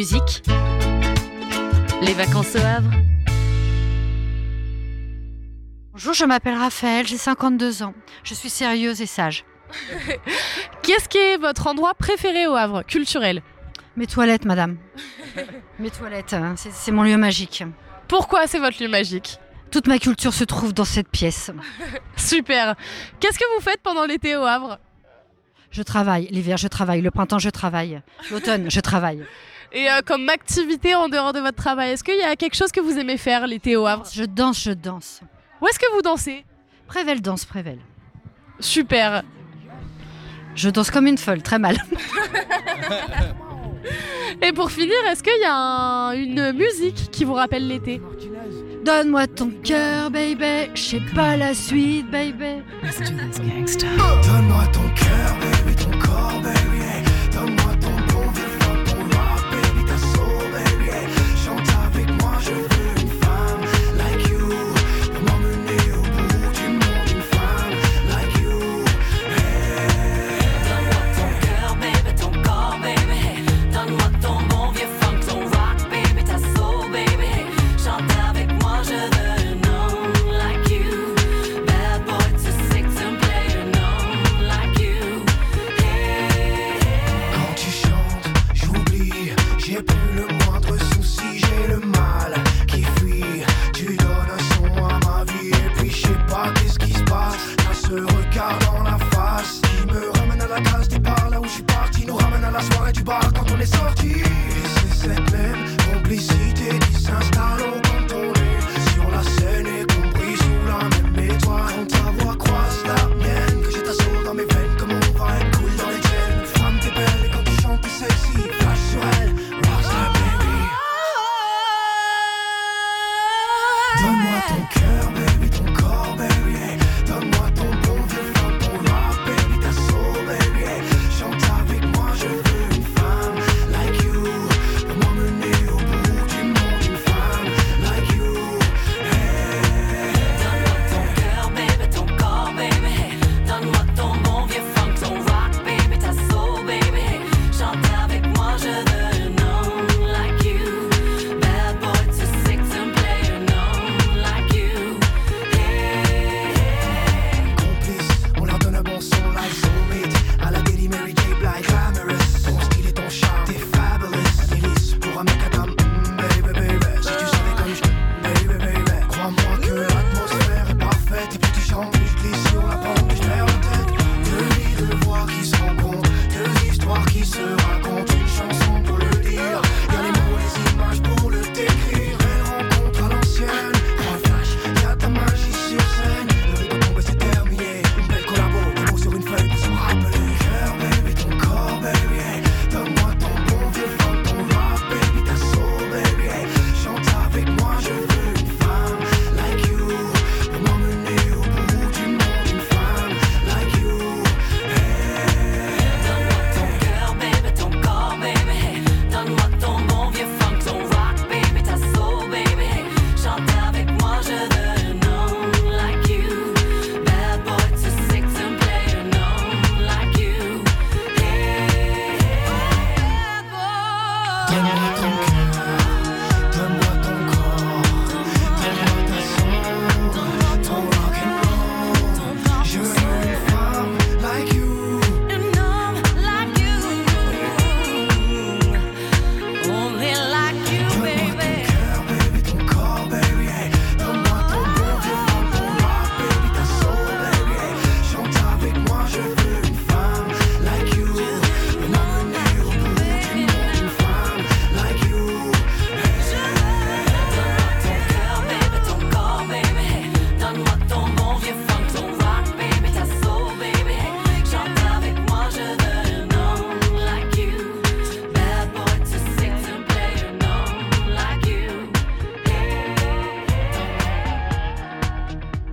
musique. Les vacances au Havre. Bonjour, je m'appelle Raphaël, j'ai 52 ans. Je suis sérieuse et sage. Qu'est-ce qui est votre endroit préféré au Havre, culturel ? Mes toilettes, madame. Mes toilettes, hein, c'est mon lieu magique. Pourquoi c'est votre lieu magique ? Toute ma culture se trouve dans cette pièce. Super. Qu'est-ce que vous faites pendant l'été au Havre ? Je travaille. L'hiver, je travaille. Le printemps, je travaille. L'automne, je travaille. Et comme activité en dehors de votre travail, est-ce qu'il y a quelque chose que vous aimez faire l'été au Havre ? Je danse. Où est-ce que vous dansez ? Prével danse, Prével. Super. Je danse comme une folle, très mal. Et pour finir, est-ce qu'il y a une musique qui vous rappelle l'été ? Donne-moi ton cœur, baby. Je sais pas la suite, baby. Donne-moi ton cœur, baby, ton corps, baby. Hey. Donne-moi ton bon vieux funk, ton rock, baby, ta soul, baby. Hey. Chante avec moi, je veux une femme like you. Pour m'emmener au bout du monde, une femme like you. Hey. Donne-moi ton cœur, baby, ton corps, baby. Hey. Donne-moi ton bon vieux funk, ton rock, baby, ta soul, baby. Hey. Chante avec moi, je veux un homme like you. Bad boy to six and play an homme like you. Hey. Quand tu chantes, j'oublie. J'ai plus le moindre souci, j'ai le mal qui fuit. Tu donnes un son à ma vie et puis je sais pas qu'est-ce qui se passe. T'as ce regard dans la face qui me ramène à la case départ, là où je suis parti. Nous ramène à la soirée du bar quand on est sorti. Et c'est cette même complicité qui s'installe quand on est sur la scène et compris sous la même étoile. Quand ta voix croise la mienne, que j'ai ta soul dans mes veines, comme on va être cool dans les tiennes. Femme t'es belle et quand tu chantes t'es sexy, flash sur elle, rockstar baby. Donne-moi ton cœur baby, ton corps baby, hey. Donne-moi ton bon vieux funk, ton rock baby, ta soul baby, hey. Chante avec moi, je veux une femme like you. Pour m'emmener au bout du monde, une femme like you. Hey. Donne-moi ton cœur, baby, ton corps, baby. Hey. Donne-moi ton bon vieux funk, ton rock, baby, ta soul, baby. Hey. Chante avec moi, je veux un homme like you. Bad boy to six and play an homme like you. Hey. Complice, on leur donne un bon son like Soulmate. À la Daily Mary J. Blige, glamorous. Ton style et ton charme, t'es fabulous. Délice pour un mec à dame, baby, baby. Si tu savais comme je baby, baby. Crois-moi que l'atmosphère est parfaite. Et plus tu chantes, plus je glisse sur la pente, plus je perds la tête. Deux vies, deux voix qui se rencontrent, deux histoires qui se racontent. Une chanson pour le dire, y'a les mots, les images pour le décrire. Elle rencontre à l'ancienne, un flash, y'a ta magie sur scène. Le rideau tombe et c'est terminé. Une belle collabo, des mots sur une feuille pour se rappeler. Cœur, baby, ton corps, baby, hey. Donne-moi ton bon vieux funk, ton rock, baby, ta soul, baby, hey. Chante avec moi, je veux une femme like you. Pour m'emmener au bout du monde, une femme like you. Hey. Donne-moi ton cœur, baby, ton corps, baby. Hey. Donne-moi ton bon vieux funk, ton rock, baby, ta soul, baby. Hey. Chante avec moi, je veux un homme like you. Bad boy to six and play an homme like you. Hey. Bad boy. Donne-moi ton cœur.